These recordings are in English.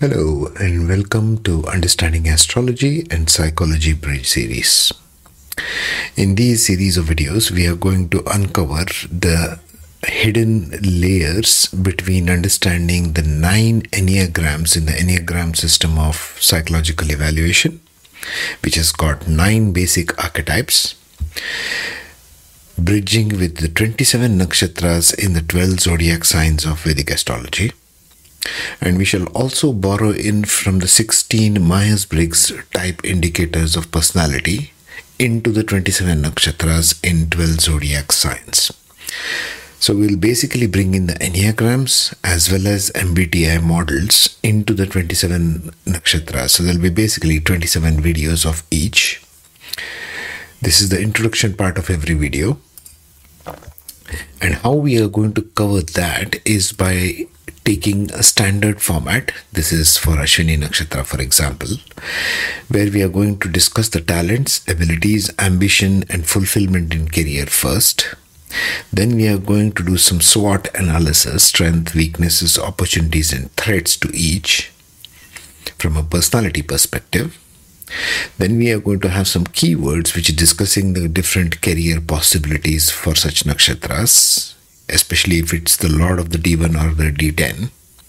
Hello and welcome to Understanding Astrology and Psychology Bridge series. In these series of videos, we are going to uncover the hidden layers between understanding the 9 enneagrams in the enneagram system of psychological evaluation, which has got 9 basic archetypes, bridging with the 27 nakshatras in the 12 zodiac signs of Vedic astrology. And we shall also borrow in from the 16 Myers-Briggs type indicators of personality into the 27 nakshatras in 12 zodiac signs. So we'll basically bring in the enneagrams as well as MBTI models into the 27 nakshatras. So there'll be basically 27 videos of each. This is the introduction part of every video. And how we are going to cover that is by taking a standard format. This is for Ashwini Nakshatra, for example, where we are going to discuss the talents, abilities, ambition, and fulfillment in career first. Then we are going to do some SWOT analysis, strength, weaknesses, opportunities, and threats to each from a personality perspective. Then we are going to have some keywords which are discussing the different career possibilities for such nakshatras, especially if it's the Lord of the D1 or the D10.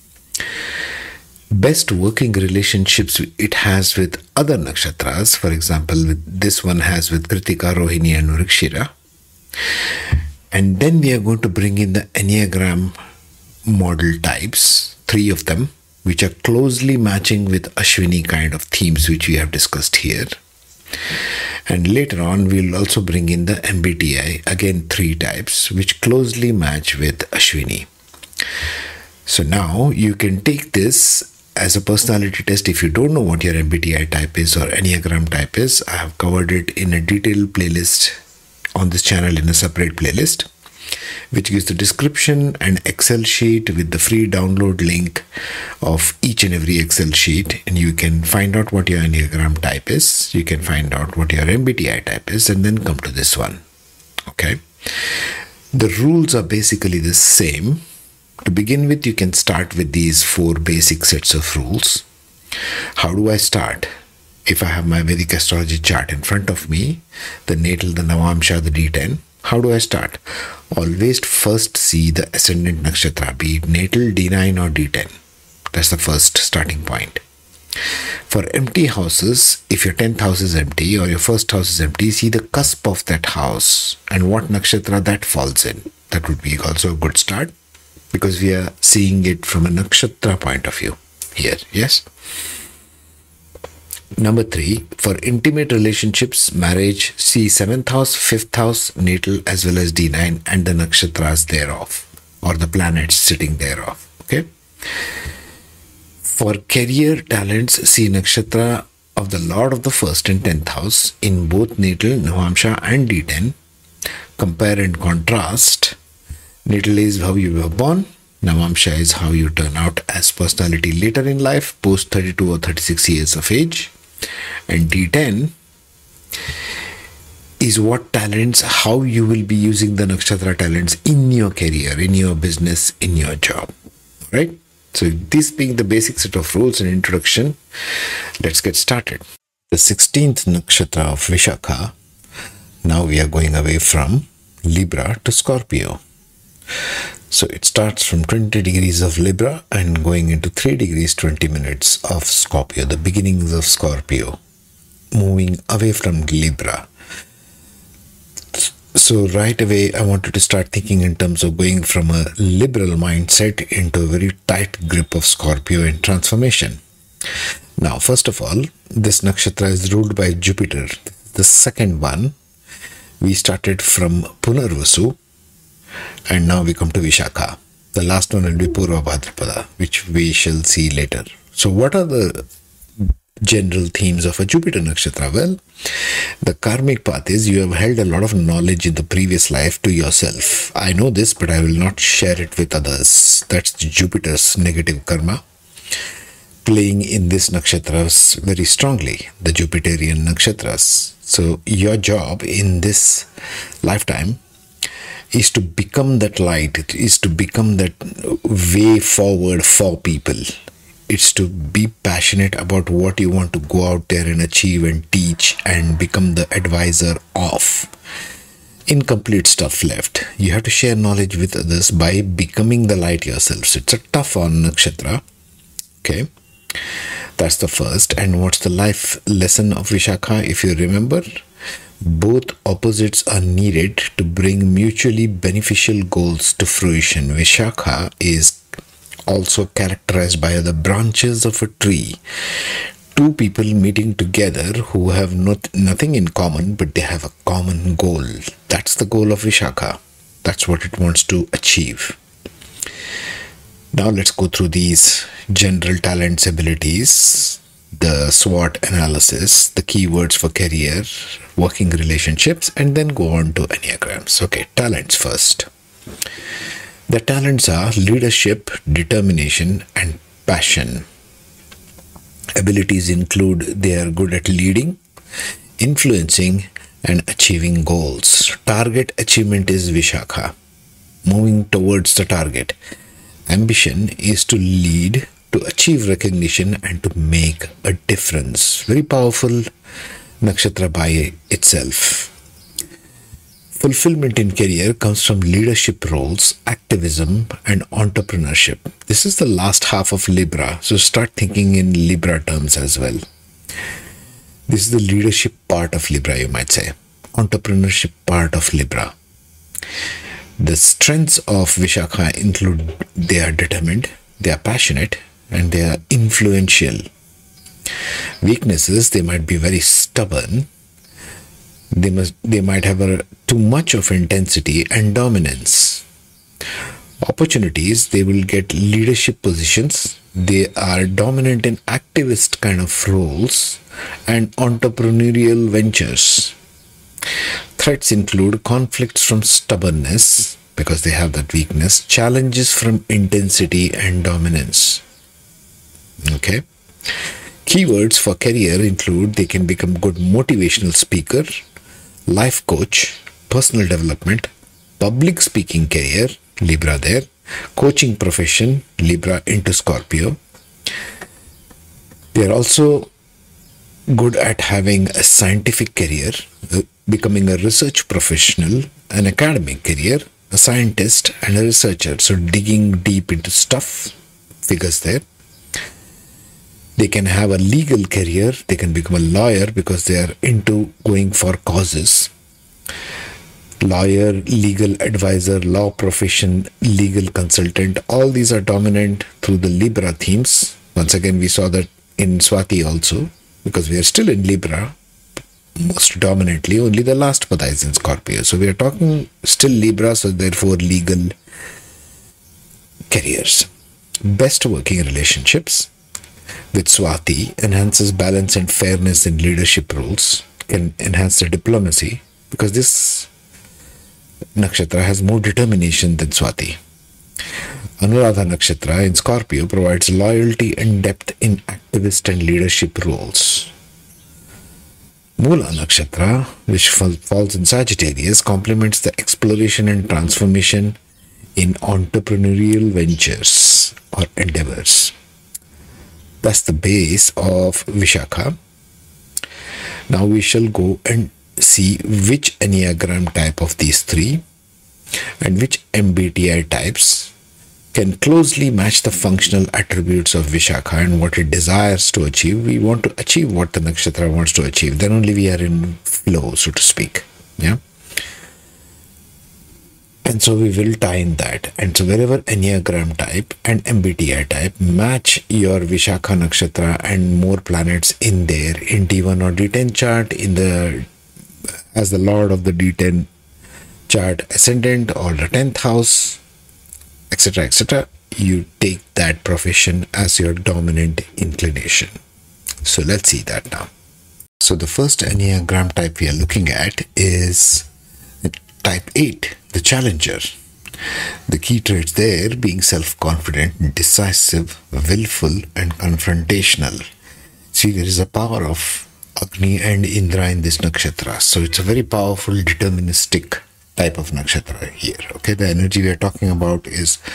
Best working relationships it has with other nakshatras. For example, this one has with Kritika, Rohini and Mrigashira. And then we are going to bring in the Enneagram model types, 3 of them, which are closely matching with Ashwini kind of themes which we have discussed here. And later on, we'll also bring in the MBTI, again 3 types, which closely match with Ashwini. So now you can take this as a personality test. If you don't know what your MBTI type is or Enneagram type is, I have covered it in a detailed playlist on this channel in a separate playlist, which gives the description and Excel sheet with the free download link of each and every Excel sheet. And you can find out what your Enneagram type is. You can find out what your MBTI type is and then come to this one. Okay. The rules are basically the same. To begin with, you can start with these 4 basic sets of rules. How do I start? If I have my Vedic astrology chart in front of me, the natal, the Navamsha, the D10, how do I start? Always first see the ascendant nakshatra, be it natal, D9 or D10. That's the first starting point. For empty houses, if your 10th house is empty or your first house is empty, see the cusp of that house and what nakshatra that falls in. That would be also a good start because we are seeing it from a nakshatra point of view here. Yes? Number 3, for intimate relationships, marriage, see 7th house, 5th house, natal as well as D9 and the nakshatras thereof or the planets sitting thereof. Okay. For career talents, see nakshatra of the Lord of the 1st and 10th house in both natal, Navamsha and D10. Compare and contrast. Natal is how you were born. Navamsha is how you turn out as personality later in life, post 32 or 36 years of age. And D10 is what talents, how you will be using the nakshatra talents in your career, in your business, in your job. Right? So this being the basic set of rules and introduction, let's get started. The 16th nakshatra of Vishakha. Now we are going away from Libra to Scorpio. So it starts from 20 degrees of Libra and going into 3 degrees 20 minutes of Scorpio, the beginnings of Scorpio, moving away from Libra. So right away, I wanted to start thinking in terms of going from a liberal mindset into a very tight grip of Scorpio and transformation. Now, first of all, this nakshatra is ruled by Jupiter. The second one, we started from Punarvasu. And now we come to Vishakha. The last one will be Purva Bhadrapada, which we shall see later. So what are the general themes of a Jupiter nakshatra? Well, the karmic path is you have held a lot of knowledge in the previous life to yourself. I know this, but I will not share it with others. That's Jupiter's negative karma playing in this nakshatras very strongly, the Jupiterian nakshatras. So your job in this lifetime is to become that light, is to become that way forward for people It's to be passionate about what you want to go out there and achieve and teach and become the advisor of. Incomplete stuff left. You have to share knowledge with others by becoming the light yourself. So it's a tough on nakshatra. Okay. That's the first. And what's the life lesson of Vishakha? If you remember, both opposites are needed to bring mutually beneficial goals to fruition. Vishakha is also characterized by the branches of a tree. Two people meeting together who have nothing in common, but they have a common goal. That's the goal of Vishakha. That's what it wants to achieve. Now let's go through these general talents, abilities, the SWOT analysis, the keywords for career, working relationships, and then go on to Enneagrams. Okay, talents first. The talents are leadership, determination, and passion. Abilities include they are good at leading, influencing, and achieving goals. Target achievement is Vishakha, moving towards the target. Ambition is to lead, to achieve recognition, and to make a difference. Very powerful nakshatra by itself. Fulfillment in career comes from leadership roles, activism, and entrepreneurship. This is the last half of Libra, so start thinking in Libra terms as well. This is the leadership part of Libra, you might say. Entrepreneurship part of Libra. The strengths of Vishakha include they are determined, they are passionate, and they are influential. Weaknesses, they might be very stubborn. They might have too much of intensity and dominance. Opportunities, they will get leadership positions. They are dominant in activist kind of roles and entrepreneurial ventures. Threats include conflicts from stubbornness, because they have that weakness, challenges from intensity and dominance. Okay. Keywords for career include they can become good motivational speaker, life coach, personal development, public speaking career, Libra there, coaching profession, Libra into Scorpio. They are also good at having a scientific career, becoming a research professional, an academic career, a scientist, and a researcher. So digging deep into stuff, figures there. They can have a legal career. They can become a lawyer because they are into going for causes. Lawyer, legal advisor, law profession, legal consultant. All these are dominant through the Libra themes. Once again, we saw that in Swati also, because we are still in Libra, most dominantly. Only the last pada is in Scorpio. So we are talking still Libra, so therefore legal careers. Best working relationships with Swati enhances balance and fairness in leadership roles, can enhance the diplomacy, because this nakshatra has more determination than Swati. Anuradha nakshatra in Scorpio provides loyalty and depth in activist and leadership roles. Mula nakshatra, which falls in Sagittarius, complements the exploration and transformation in entrepreneurial ventures or endeavors. That's the base of Vishakha. Now we shall go and see which Enneagram type of these three and which MBTI types can closely match the functional attributes of Vishakha and what it desires to achieve. We want to achieve what the nakshatra wants to achieve. Then only we are in flow, so to speak. Yeah. And so we will tie in that. And so wherever Enneagram type and MBTI type match your Vishakha nakshatra and more planets in there in D1 or D10 chart, as the Lord of the D10 chart ascendant or the 10th house, etc., etc., you take that profession as your dominant inclination. So let's see that now. So the first Enneagram type we are looking at is type 8, the challenger. The key traits there being self-confident, decisive, willful, and confrontational. See, there is a power of Agni and Indra in this nakshatra. So it's a very powerful, deterministic type of nakshatra here. Okay, the energy we are talking about is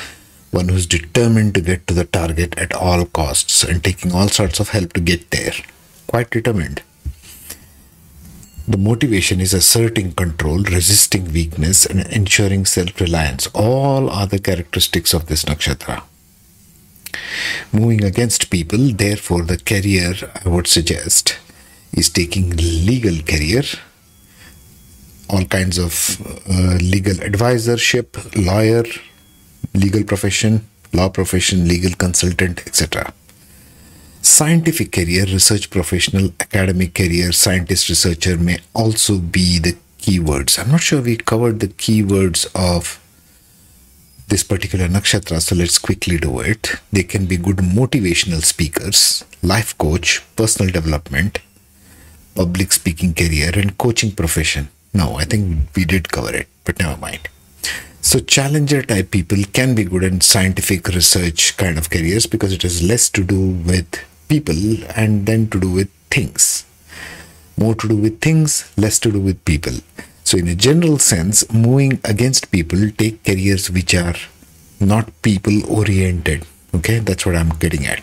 one who's determined to get to the target at all costs and taking all sorts of help to get there. Quite determined. The motivation is asserting control, resisting weakness, and ensuring self-reliance. All are the characteristics of this nakshatra. Moving against people, therefore, the career I would suggest is taking legal career, all kinds of legal advisorship, lawyer, legal profession, law profession, legal consultant, etc. Scientific career, research professional, academic career, scientist, researcher may also be the keywords. I'm not sure we covered the keywords of this particular nakshatra, so let's quickly do it. They can be good motivational speakers, life coach, personal development, public speaking career, and coaching profession. No, I think we did cover it, but never mind. So challenger type people can be good in scientific research kind of careers because it has less to do with people and then to do with things. More to do with things, less to do with people. So in a general sense, moving against people, take careers which are not people oriented. Okay, that's what I'm getting at.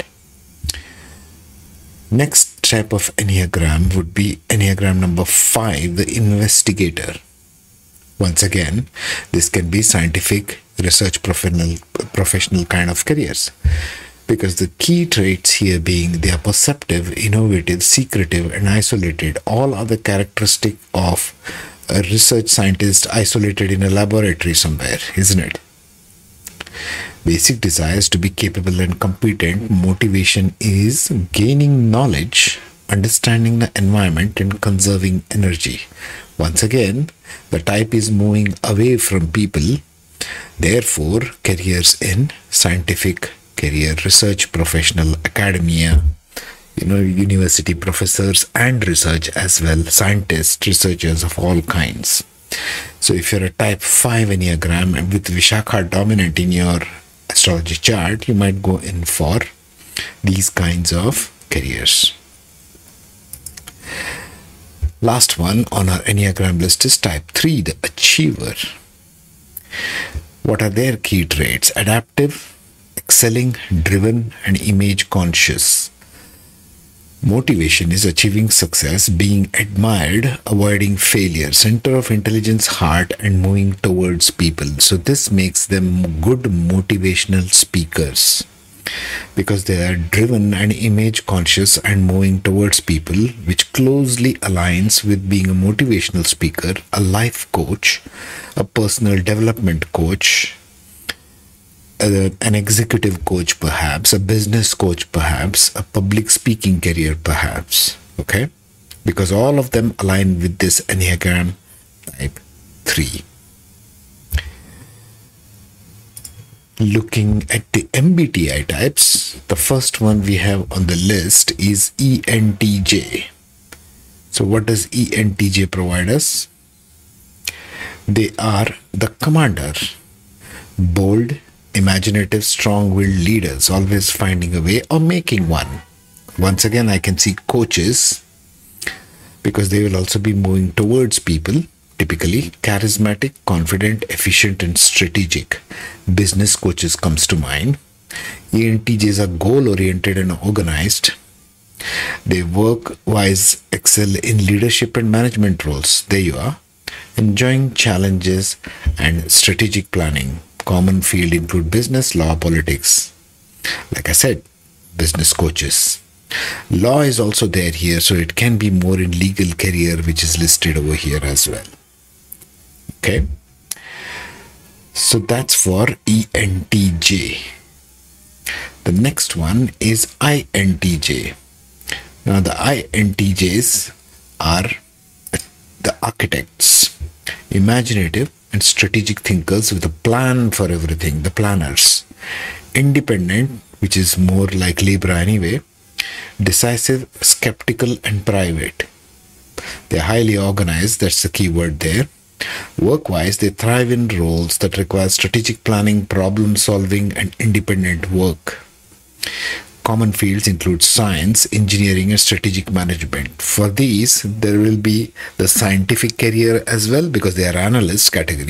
Next type of Enneagram would be Enneagram number 5, the investigator. Once again, this can be scientific, research professional kind of careers. Because the key traits here being they are perceptive, innovative, secretive, and isolated. All are the characteristic of a research scientist isolated in a laboratory somewhere, isn't it? Basic desires to be capable and competent. Motivation is gaining knowledge, understanding the environment, and conserving energy. Once again, the type is moving away from people. Therefore, careers in scientific career, research professional, academia, university professors and research as well, scientists, researchers of all kinds. So if you're a type 5 Enneagram and with Vishakha dominant in your astrology chart, you might go in for these kinds of careers. Last one on our Enneagram list is type 3, the achiever. What are their key traits? Adaptive, excelling, driven, and image conscious. Motivation is achieving success, being admired, avoiding failure, center of intelligence, heart, and moving towards people. So this makes them good motivational speakers because they are driven and image conscious and moving towards people, which closely aligns with being a motivational speaker, a life coach, a personal development coach, an executive coach perhaps, a business coach perhaps, a public speaking career perhaps, okay? Because all of them align with this Enneagram type 3. Looking at the MBTI types, the first one we have on the list is ENTJ. So what does ENTJ provide us? They are the commander, bold, imaginative, strong-willed leaders, always finding a way or making one. Once again, I can see coaches because they will also be moving towards people, typically charismatic, confident, efficient, and strategic. Business coaches comes to mind. ENTJs are goal-oriented and organized. They work-wise excel in leadership and management roles. There you are. Enjoying challenges and strategic planning. Common field include business, law, politics. Like I said, business coaches. Law is also there here, so it can be more in legal career, which is listed over here as well. Okay. So that's for ENTJ. The next one is INTJ. Now the INTJs are the architects, imaginative and strategic thinkers with a plan for everything, the planners. Independent, which is more like Libra anyway. Decisive, skeptical, and private. They're highly organized, that's the key word there. Work-wise, they thrive in roles that require strategic planning, problem solving, and independent work. Common fields include science, engineering, and strategic management. For these, there will be the scientific career as well because they are analyst category.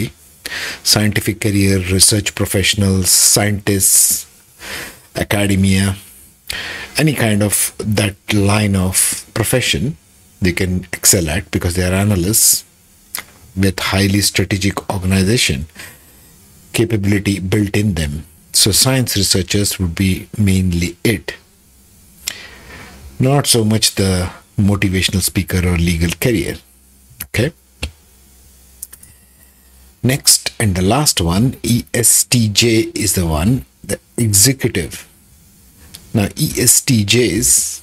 Scientific career, research professionals, scientists, academia, any kind of that line of profession they can excel at because they are analysts with highly strategic organization capability built in them. So science researchers would be mainly it. Not so much the motivational speaker or legal career. Okay. Next and the last one, ESTJ is the one, the executive. Now ESTJs,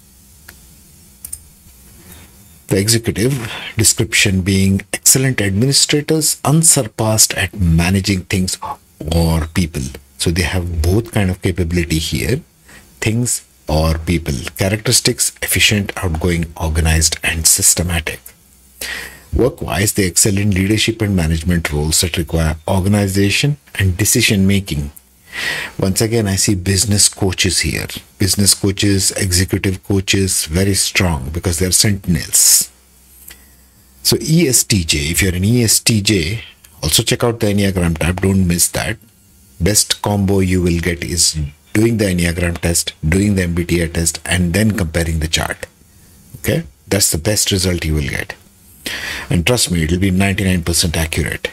the executive description being excellent administrators, unsurpassed at managing things or people. So they have both kind of capability here, things or people. Characteristics, efficient, outgoing, organized, and systematic. Work-wise, they excel in leadership and management roles that require organization and decision-making. Once again, I see business coaches here. Business coaches, executive coaches, very strong because they're sentinels. So ESTJ, if you're an ESTJ, also check out the Enneagram tab. Don't miss that. Best combo you will get is doing the Enneagram test, doing the MBTI test, and then comparing the chart. Okay? That's the best result you will get. And trust me, it will be 99% accurate.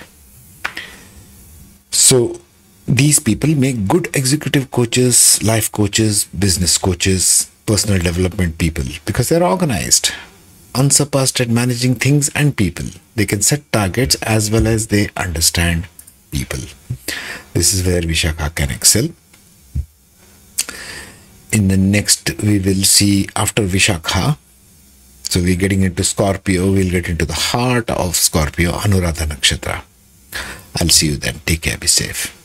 So these people make good executive coaches, life coaches, business coaches, personal development people because they're organized, unsurpassed at managing things and people. They can set targets as well as they understand people. This is where Vishakha can excel. In the next, we will see after Vishakha. So we're getting into Scorpio. We'll get into the heart of Scorpio, Anuradha Nakshatra. I'll see you then. Take care. Be safe.